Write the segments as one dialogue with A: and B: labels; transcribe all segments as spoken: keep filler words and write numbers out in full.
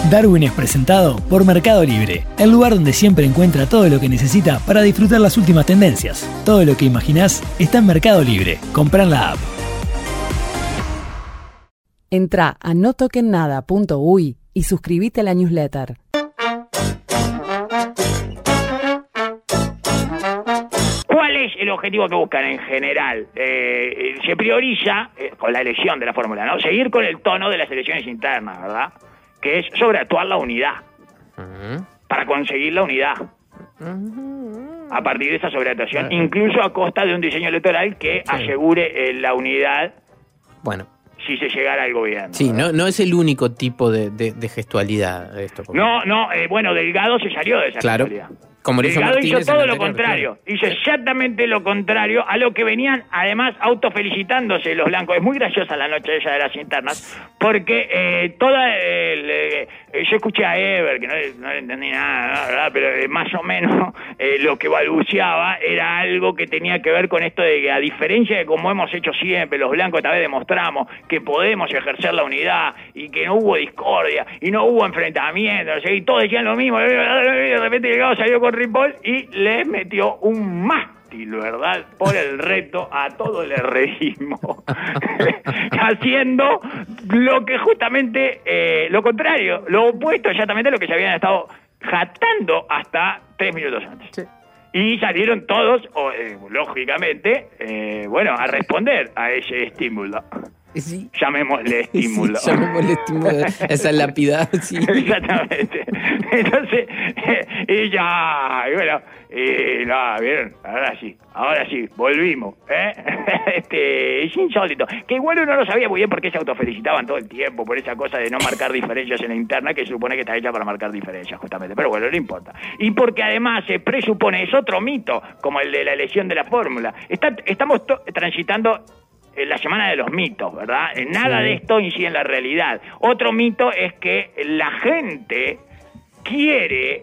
A: Darwin es presentado por Mercado Libre, el lugar donde siempre encuentra todo lo que necesita para disfrutar las últimas tendencias. Todo lo que imaginás está en Mercado Libre. Comprá en la app.
B: Entrá a no toquen nada punto uy y suscríbete a la newsletter.
C: ¿Cuál es el objetivo que buscan en general? Eh, se prioriza, eh, con la elección de la fórmula, ¿no? Seguir con el tono de las elecciones internas, ¿verdad? Que es sobreactuar la unidad. Uh-huh. Para conseguir la unidad. Uh-huh. A partir de esa sobreactuación, uh-huh. incluso a costa de un diseño electoral que sí. asegure eh, la unidad.
D: Bueno.
C: Si se llegara al gobierno.
D: Sí, no, no es el único tipo de, de, de gestualidad de esto.
C: No, no, eh, bueno, Delgado se salió de esa
D: claro.
C: gestualidad.
D: Como
C: Delgado hizo, hizo todo lo
D: anterior,
C: contrario,
D: claro.
C: hizo exactamente lo contrario a lo que venían, además, autofelicitándose los blancos. Es muy graciosa la noche esa de las internas, porque eh, toda... Eh, eh, yo escuché a Eber, que no, no le entendí nada, ¿verdad? Pero eh, más o menos eh, lo que balbuceaba era algo que tenía que ver con esto de que, a diferencia de como hemos hecho siempre, los blancos esta vez demostramos que podemos ejercer la unidad y que no hubo discordia y no hubo enfrentamientos, y todos decían lo mismo, de repente Delgado salió con Ripoll y le metió un mástil, ¿verdad? Por el reto a todo el herrerismo. Haciendo lo que justamente, eh, lo contrario, lo opuesto exactamente a lo que se habían estado jactando hasta tres minutos antes. Sí. Y salieron todos, o, eh, lógicamente, eh, bueno, a responder a ese estímulo.
D: Sí.
C: Llamémosle estímulo.
D: Sí, llamémosle estímulo. Esa lapidad, sí.
C: Exactamente. Entonces, eh, y ya, y bueno, y no, ¿vieron? Ahora sí, ahora sí, volvimos, ¿eh? Este, es insólito. Que igual uno no sabía muy bien por qué se autofelicitaban todo el tiempo, por esa cosa de no marcar diferencias en la interna, que se supone que está hecha para marcar diferencias, justamente. Pero bueno, no importa. Y porque además se presupone, es otro mito, como el de la elección de la fórmula. Está, estamos to- transitando la semana de los mitos, ¿verdad? Nada sí. de esto incide en la realidad. Otro mito es que la gente quiere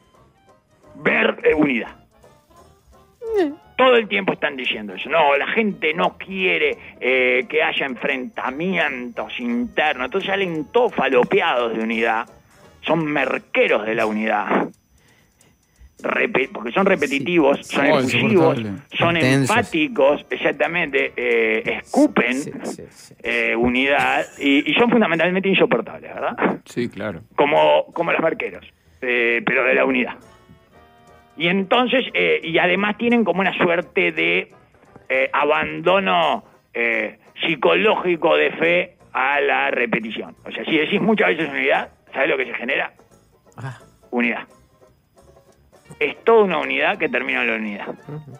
C: ver eh, unidad. Mm. Todo el tiempo están diciendo eso. No, la gente no quiere eh, que haya enfrentamientos internos. Entonces salen todos falopeados de unidad. Son merqueros de la unidad. Repe- porque son repetitivos, sí. son oh, efusivos, son Intensos. empáticos, exactamente, eh, escupen sí, sí, sí. Eh, unidad y, y son fundamentalmente insoportables, ¿verdad?
E: Sí, claro.
C: Como, como los barqueros, eh, pero de la unidad. Y entonces, eh, y además tienen como una suerte de eh, abandono eh, psicológico de fe a la repetición. O sea, si decís muchas veces unidad, ¿sabes lo que se genera? Ah. Unidad. Es toda una unidad que termina en la unidad. Uh-huh.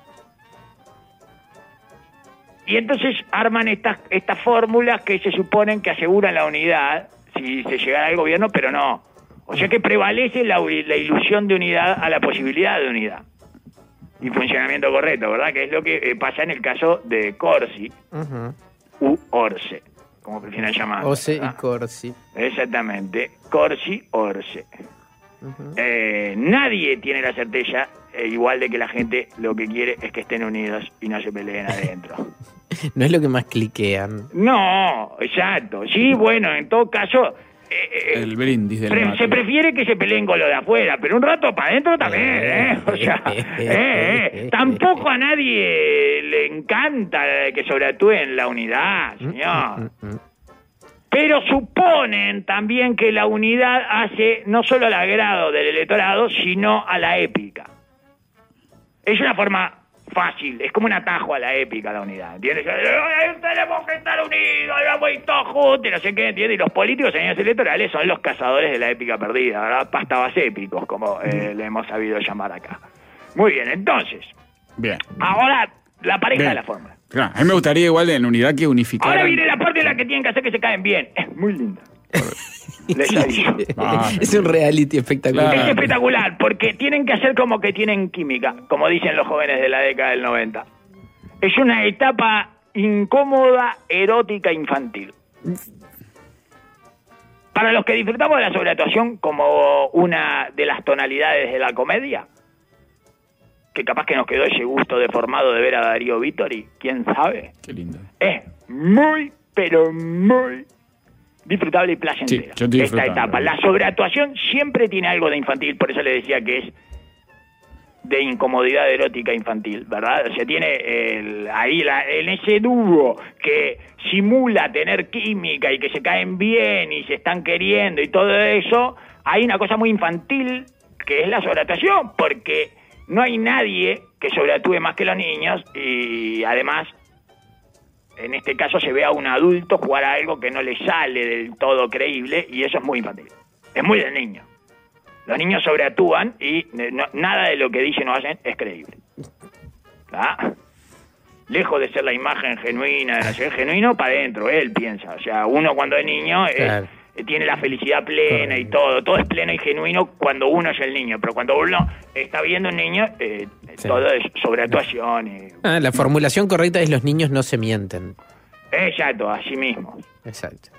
C: Y entonces arman estas estas fórmulas que se suponen que aseguran la unidad si se llegara al gobierno, pero no. O sea que prevalece la, la ilusión de unidad a la posibilidad de unidad. Y funcionamiento correcto, ¿verdad? Que es lo que eh, pasa en el caso de Corsi uh-huh. u Orce, como prefieren llamarlo.
D: Orce y Corsi.
C: Exactamente. Corsi, Orce. Uh-huh. Eh, nadie tiene la certeza eh, igual de que la gente lo que quiere es que estén unidos y no se peleen adentro.
D: No es lo que más cliquean.
C: No, exacto. Sí, bueno, en todo caso eh,
E: el brindis del
C: pre-
E: mate.
C: se prefiere que se peleen con lo de afuera, pero un rato para adentro también, ¿eh? O sea, eh, eh. tampoco a nadie le encanta que sobreactúen la unidad, señor. Pero suponen también que la unidad hace no solo al agrado del electorado, sino a la épica. Es una forma fácil, es como un atajo a la épica, la unidad, ¿entiendes? Tenemos que estar unidos, vamos y todos juntos, no sé qué, ¿entiendes? Y los políticos en años electorales son los cazadores de la épica perdida, ¿verdad? Pastabas épicos, como eh, le hemos sabido llamar acá. Muy bien, entonces.
E: Bien.
C: Ahora, la pareja
E: bien.
C: de la fórmula.
E: Claro, a mí me gustaría igual en unidad que unificar.
C: Ahora viene la parte en la que tienen que hacer que se caen bien. Es muy linda. Les aviso.
D: Ah, es un reality espectacular.
C: Es espectacular, porque tienen que hacer como que tienen química, como dicen los jóvenes de la década del noventa. Es una etapa incómoda, erótica, infantil. Para los que disfrutamos de la sobreactuación como una de las tonalidades de la comedia, que capaz que nos quedó ese gusto deformado de ver a Darío Vittori, quién sabe.
E: Qué lindo.
C: Es muy, pero muy disfrutable y placentera.
E: Sí, yo estoy
C: esta
E: disfrutando.
C: etapa. La sobreactuación siempre tiene algo de infantil, por eso le decía que es de incomodidad erótica infantil, ¿verdad? O sea, tiene el, ahí la, en ese dúo que simula tener química y que se caen bien y se están queriendo y todo eso, hay una cosa muy infantil que es la sobreactuación, porque no hay nadie que sobreactúe más que los niños y además en este caso se ve a un adulto jugar a algo que no le sale del todo creíble y eso es muy infantil, es muy del niño. Los niños sobreactúan y no, nada de lo que dicen o hacen es creíble. ¿Ah? Lejos de ser la imagen genuina, de ser genuino, para adentro, él piensa. O sea, uno cuando es niño es,
D: Claro.
C: tiene la felicidad plena y todo. Todo es pleno y genuino cuando uno es el niño. Pero cuando uno está viendo un niño, eh,
D: Sí.
C: todo es sobreactuación. Y,
D: Ah, la formulación correcta es los niños no se mienten.
C: exacto, a sí mismos.
D: Exacto.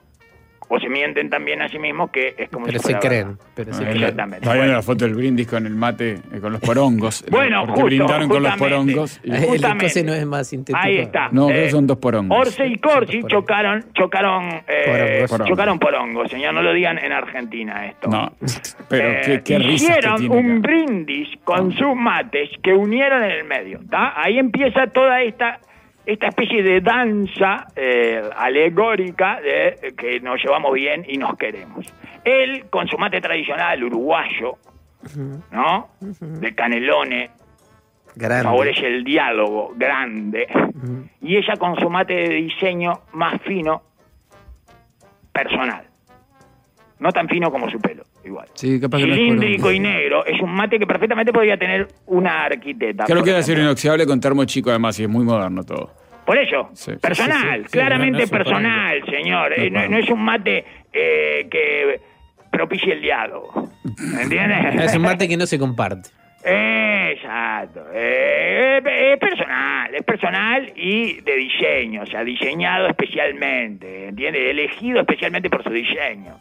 C: O se mienten también a sí mismos, que es como
D: Pero
C: si
D: se
C: fuera
D: creen.
C: verdad.
D: Pero se
E: Ah,
D: creen.
C: Exactamente.
E: Está viendo
C: Bueno.
E: la foto del brindis con el mate, eh, con los porongos.
C: Bueno,
E: porque
C: justo,
E: brindaron con los
C: justamente.
E: porongos. y-
D: El de
C: Justamente.
D: Cose no es más sintético.
C: Ahí está.
E: No, creo que son dos porongos.
C: Orce y Corsi
D: Son dos porongos.
C: chocaron, chocaron, eh,
D: Porongos.
E: Porongos.
C: chocaron porongos, señor, no lo digan en Argentina esto.
E: No, pero
C: Eh,
E: qué, qué risas que
C: hicieron
E: tiene
C: un
E: acá.
C: brindis con sus mates que unieron en el medio, ¿tá? Ahí empieza toda esta esta especie de danza eh, alegórica de eh, que nos llevamos bien y nos queremos. Él con su mate tradicional uruguayo, ¿no? De Canelone,
D: Grande.
C: favorece el diálogo grande, y ella con su mate de diseño más fino, personal, no tan fino como su pelo, igual.
E: Sí, capaz que no es
C: Cilíndrico
E: porongo.
C: y negro, es un mate que perfectamente podría tener una arquitecta.
E: Creo
C: por
E: que era acero
C: ejemplo.
E: inoxidable con termo chico además y es muy moderno todo.
C: Por eso,
E: Sí, sí,
C: personal,
E: sí, sí, sí,
C: claramente
E: no, no es un
C: personal, señor.
E: No
C: Eh,
E: es
C: No,
E: porongo.
C: no es un mate eh, que propicie el diálogo, ¿me entiendes?
D: Es un mate que no se comparte.
C: Exacto. Eh, es personal, es personal y de diseño, o sea, diseñado especialmente, ¿entiendes? Elegido especialmente por su diseño.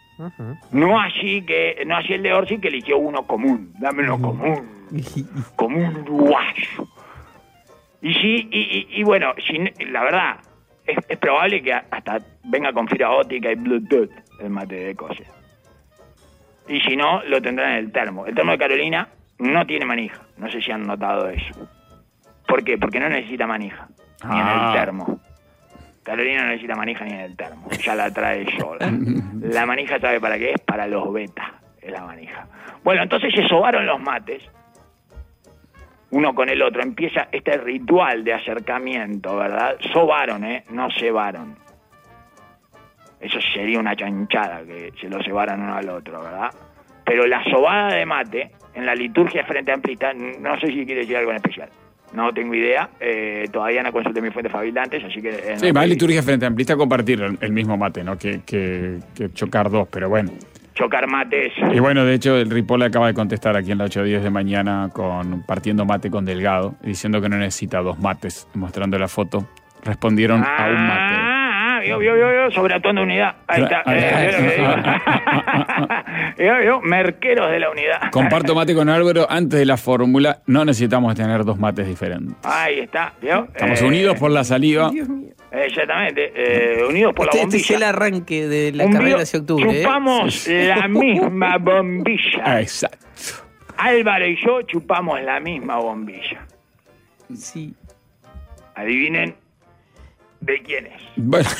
C: No así que, no así el de Orsi que eligió uno común, dame uno común, común uruguayo. Y sí, y, y, y bueno, si, la verdad, es, es probable que hasta venga con fibra óptica y Bluetooth el mate de Cose. Y si no, lo tendrán en el termo. El termo de Carolina no tiene manija. No sé si han notado eso. ¿Por qué? Porque no necesita manija. Ni en
E: Ah.
C: el termo. Carolina no necesita manija ni en el termo. Ya la trae sola. La manija, ¿sabe para qué es? Para los beta. Es la manija. Bueno, entonces se sobaron los mates. Uno con el otro. Empieza este ritual de acercamiento, ¿verdad? Sobaron, ¿eh? No cebaron. Eso sería una chanchada que se lo cebaran uno al otro, ¿verdad? Pero la sobada de mate, en la liturgia Frente Amplista, no sé si quiere decir algo en especial. No tengo idea. Eh, todavía no consulté mis fuentes fabricantes, así que... eh,
E: Sí,
C: no
E: más
C: sé.
E: liturgia frente amplista compartir el, el mismo mate, ¿no? Que, que, que chocar dos, pero bueno.
C: Chocar mates.
E: Y bueno, de hecho, el Ripoll acaba de contestar aquí en la ocho diez de mañana con partiendo mate con Delgado, diciendo que no necesita dos mates, mostrando la foto. Respondieron a un mate.
C: Ah, vio, vio, vio, vio, sobreactuando unidad. Ahí está.
E: Ahí está.
C: Eh, vio lo que digo. Vio, vio, merqueros de la unidad.
E: Comparto mate con Álvaro. Antes de la fórmula, no necesitamos tener dos mates diferentes.
C: Ahí está, ¿vio?
E: Estamos
C: Eh,
E: unidos por la saliva.
C: Exactamente, eh, unidos por
D: Este,
C: la
D: este es el
C: bombilla.
D: arranque de la
C: Un
D: carrera
C: bio-
D: hacia octubre. ¿eh?
C: Chupamos la misma
E: Ah,
C: bombilla.
E: exacto.
C: Álvaro y yo chupamos la misma bombilla.
D: Sí.
C: Adivinen de quién es.
E: Bueno.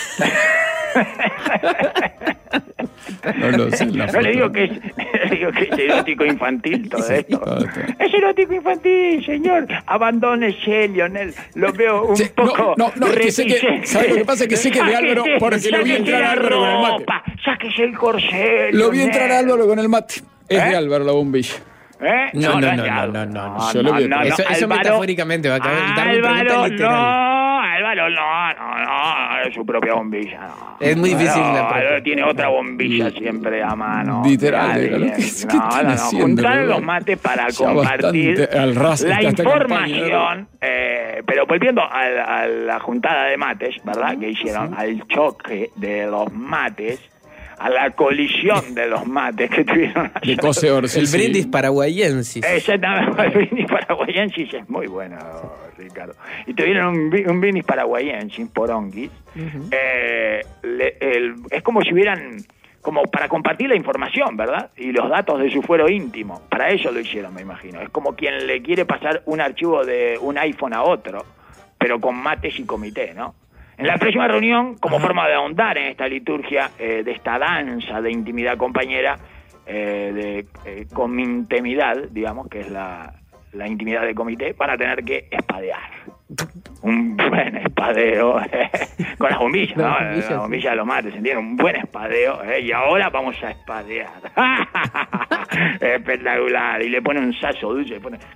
E: No lo sé. La
C: No
E: foto.
C: le digo que es, le digo que es erótico infantil todo esto.
E: todo esto.
C: Es erótico infantil, señor. Abandónese, Lionel. Lo veo un
E: Sí, no,
C: poco
E: no, no, es que sé que-
C: reticente.
E: ¿sabe lo que pasa? Que sé que es de Álvaro
C: Sáquese-
E: porque lo vi
C: sáquese
E: entrar a
C: la
E: Álvaro con el mate.
C: ropa, sáquese el corsé.
E: Lo vi
C: Lionel.
E: entrar a Álvaro con el mate. Es
C: ¿Eh?
E: de Álvaro la bombilla.
C: ¿Eh?
D: No, no,
C: es
D: no,
C: de
D: no,
C: Álvaro.
D: no, no,
E: yo lo vi entrar.
D: Eso- eso metafóricamente va a caber. Dame una pregunta
C: Álvaro,
D: literal.
C: no, Álvaro, no, no, no, es su propia bombilla. No.
D: Es muy difícil
C: No,
D: la
C: Álvaro
D: propia.
C: tiene otra bombilla siempre a mano.
E: Literal,
C: Dale,
E: dígalo. ¿Qué- qué
C: no,
E: están
C: no, no,
E: haciendo,
C: juntaron
E: boludo?
C: los mates para
E: Ya
C: compartir
E: bastante al ras
C: la
E: está esta
C: información, eh, pero volviendo a, a la juntada de mates, ¿verdad? Que hicieron al choque de los mates. a la colisión de los mates que tuvieron
E: De Coseor, sí,
D: El
E: sí.
D: brindis paraguayensis.
C: Exactamente, el brindis paraguayensis es muy bueno, Ricardo. Y tuvieron un, bi- un brindis paraguayensis, poronguis. Uh-huh. eh, le, el, es como si hubieran, como para compartir la información, ¿verdad? Y los datos de su fuero íntimo. Para eso lo hicieron, me imagino. Es como quien le quiere pasar un archivo de un iPhone a otro, pero con mates y comité, ¿no? En la próxima reunión, como Ajá. forma de ahondar en esta liturgia, eh, de esta danza de intimidad compañera, eh, de eh, comintemidad, digamos, que es la, la intimidad de comité, van a tener que espadear. Un buen espadeo, eh, con las bombillas, ¿no? Las bombillas, la bombilla sí. de los mates, ¿entienden? Un buen espadeo, eh, y ahora vamos a espadear. Espectacular. Y le pone un sazo dulce, le pone...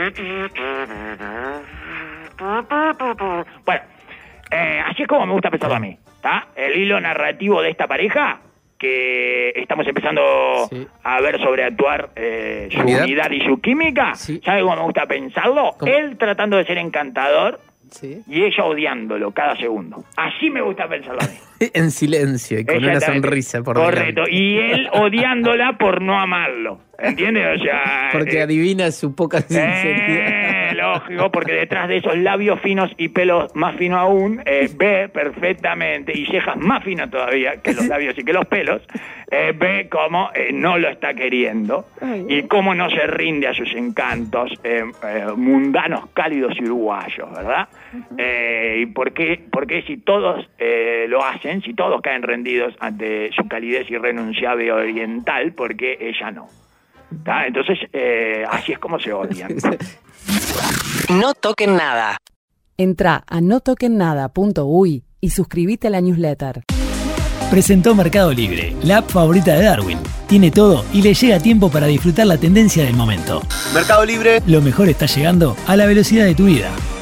C: Bueno, eh, así es como me gusta pensarlo a mí, ¿está? El hilo narrativo de esta pareja, que estamos empezando sí. a ver sobreactuar eh, su ¿Unidad? unidad y su química. Sí. ¿Sabe cómo me gusta pensarlo? ¿Cómo? Él tratando de ser encantador sí. y ella odiándolo cada segundo. Así me gusta pensarlo a mí.
D: En silencio y con una sonrisa por
C: Correcto, delante. Y él odiándola por no amarlo. ¿Entiendes? O sea,
D: porque eh, adivina su poca sinceridad.
C: Eh, lógico, porque detrás de esos labios finos y pelos más finos aún, eh, ve perfectamente, y cejas más finas todavía que los labios y que los pelos, eh, ve cómo eh, no lo está queriendo y cómo no se rinde a sus encantos eh, eh, mundanos, cálidos y uruguayos, ¿verdad? Uh-huh. Eh, y por qué, porque si todos eh, lo hacen, si todos caen rendidos ante su calidez irrenunciable oriental, porque ella no. ¿Tá? Entonces, eh, así es como se odian.
B: No toquen nada. Entrá a no toquen nada punto uy y suscríbete a la newsletter.
A: Presentó Mercado Libre, la app favorita de Darwin. Tiene todo y le llega a tiempo para disfrutar la tendencia del momento.
F: Mercado Libre.
A: Lo mejor está llegando a la velocidad de tu vida.